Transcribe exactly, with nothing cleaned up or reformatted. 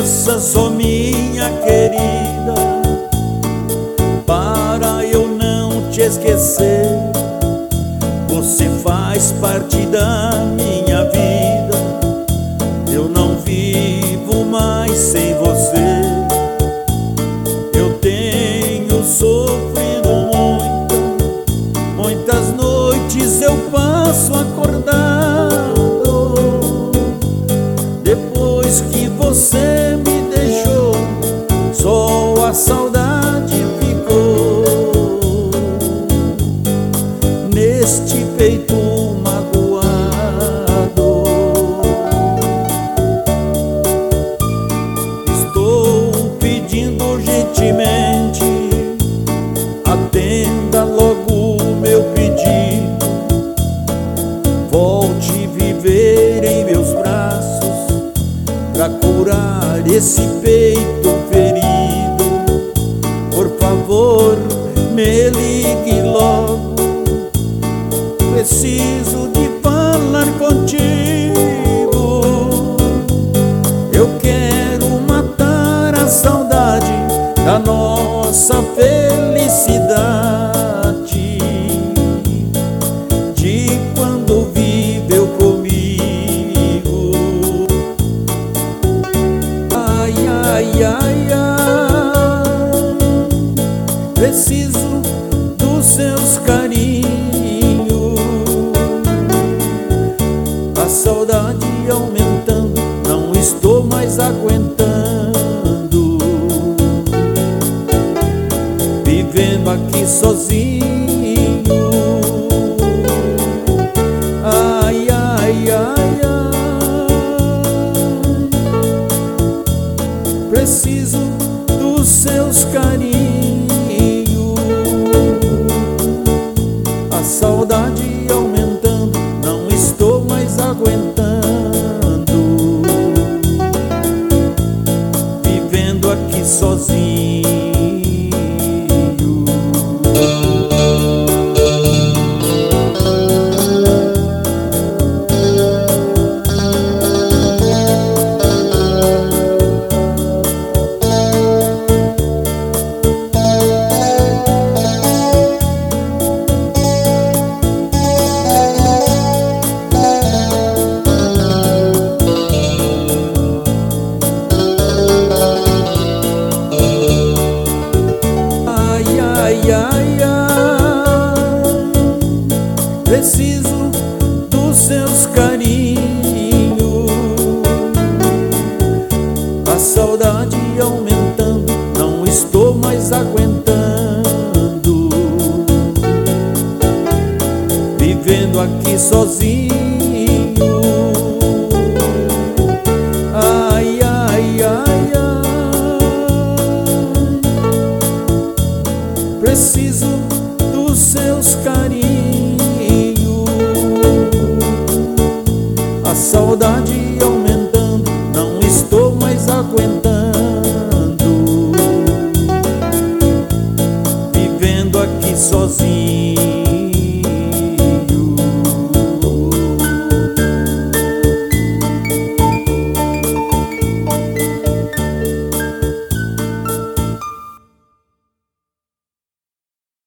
peça só, minha querida, para eu não te esquecer. Você faz parte da minha vida, eu não vivo mais sem você. Eu tenho sofrido muito, muitas noites eu passo acordado. Depois que você me deixou, só a saudade ficou neste peito magoado. Estou pedindo urgentemente, atenda logo o meu pedido. Volte viver em meus braços pra curar esse peito ferido. Por favor, me ligue logo, preciso de falar contigo. Eu quero matar a saudade da nossa felicidade, de quando viveu comigo. Ai, ai, ai, ai, preciso dos seus carinhos. A saudade aumentando, não estou mais aguentando, vivendo aqui sozinho. Ai, ai, ai, ai, preciso dos seus carinhos. A saudade aumentando, não estou mais aguentando, vivendo aqui sozinho. Ai, ai, ai, preciso dos seus carinhos. A saudade aumentando, não estou mais aguentando, vivendo aqui sozinho. Ai, ai, ai, ai, preciso dos seus carinhos. A saudade aumentando, não estou mais aguentando, vivendo aqui sozinho.